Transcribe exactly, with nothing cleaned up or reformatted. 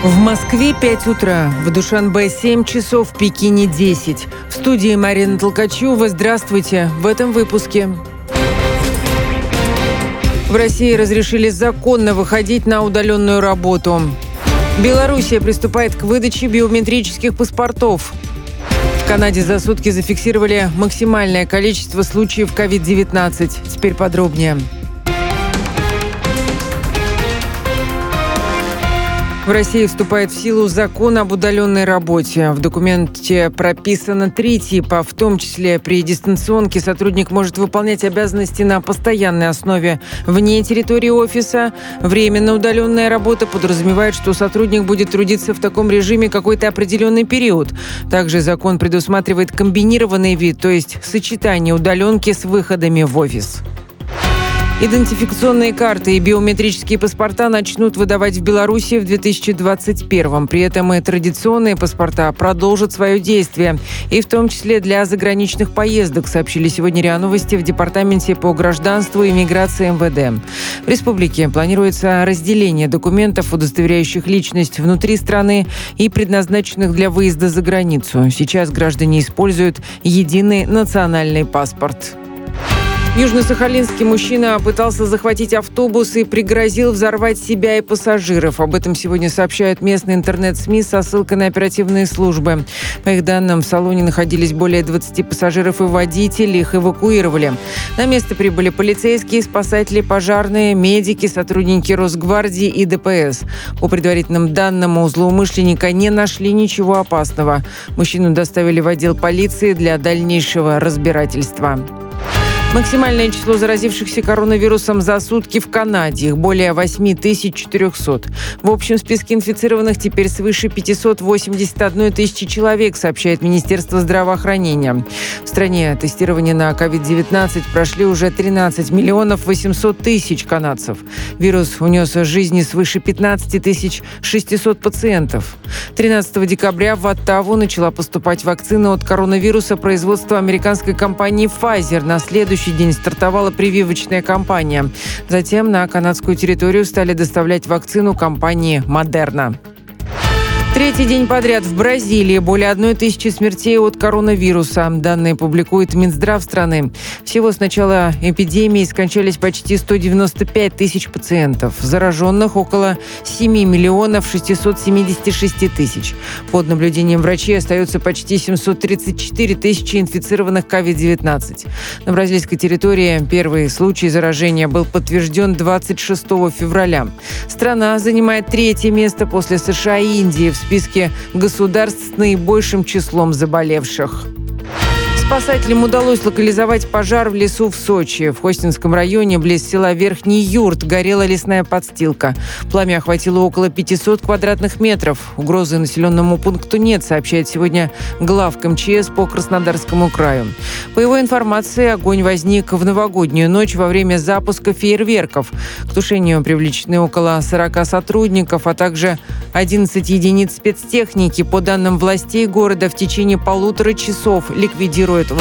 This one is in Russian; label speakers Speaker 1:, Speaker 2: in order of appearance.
Speaker 1: В Москве пять утра, в Душанбе семь часов, в Пекине десять. В студии Марина Толкачева. Здравствуйте. В этом выпуске. В России разрешили законно выходить на удаленную работу. Белоруссия приступает к выдаче биометрических паспортов. В Канаде за сутки зафиксировали максимальное количество случаев ковид девятнадцать. Теперь подробнее. В России вступает в силу закон об удаленной работе. В документе прописано три типа. В том числе при дистанционке сотрудник может выполнять обязанности на постоянной основе вне территории офиса. Временно удаленная работа подразумевает, что сотрудник будет трудиться в таком режиме какой-то определенный период. Также закон предусматривает комбинированный вид, то есть сочетание удаленки с выходами в офис. Идентификационные карты и биометрические паспорта начнут выдавать в Беларуси в две тысячи двадцать первом. При этом и традиционные паспорта продолжат свое действие. И в том числе для заграничных поездок, сообщили сегодня РИА Новости в Департаменте по гражданству и миграции эм вэ дэ. В республике планируется разделение документов, удостоверяющих личность внутри страны и предназначенных для выезда за границу. Сейчас граждане используют единый национальный паспорт. В Южно-Сахалинске мужчина пытался захватить автобус и пригрозил взорвать себя и пассажиров. Об этом сегодня сообщают местные интернет-СМИ со ссылкой на оперативные службы. По их данным, в салоне находились более двадцати пассажиров и водитель. Их эвакуировали. На место прибыли полицейские, спасатели, пожарные, медики, сотрудники Росгвардии и дэ пэ эс. По предварительным данным, у злоумышленника не нашли ничего опасного. Мужчину доставили в отдел полиции для дальнейшего разбирательства. Максимальное число заразившихся коронавирусом за сутки в Канаде. Их более восемь тысяч четыреста. В общем списке инфицированных теперь свыше пятьсот восемьдесят одна тысяча человек, сообщает Министерство здравоохранения. В стране тестирование на ковид девятнадцать прошли уже тринадцать миллионов восемьсот тысяч канадцев. Вирус унес жизни свыше пятнадцать тысяч шестьсот пациентов. тринадцатого декабря в Оттаву начала поступать вакцина от коронавируса производства американской компании Pfizer. На следующий день стартовала прививочная кампания. Затем на канадскую территорию стали доставлять вакцину компании Moderna. Третий день подряд в Бразилии более одной тысячи смертей от коронавируса. Данные публикует Минздрав страны. Всего с начала эпидемии скончались почти сто девяносто пять тысяч пациентов. Зараженных около семь миллионов шестьсот семьдесят шесть тысяч. Под наблюдением врачей остается почти семьсот тридцать четыре тысячи инфицированных ковид девятнадцать. На бразильской территории первый случай заражения был подтвержден двадцать шестого февраля. Страна занимает третье место после США и Индии в списке государств с наибольшим числом заболевших. Спасателям удалось локализовать пожар в лесу в Сочи. В Хостинском районе, близ села Верхний Юрт, горела лесная подстилка. Пламя охватило около пятисот квадратных метров. Угрозы населенному пункту нет, сообщает сегодня главк эм че эс по Краснодарскому краю. По его информации, огонь возник в новогоднюю ночь во время запуска фейерверков. К тушению привлечены около сорока сотрудников, а также одиннадцать единиц спецтехники. По данным властей города, в течение полутора часов ликвидируют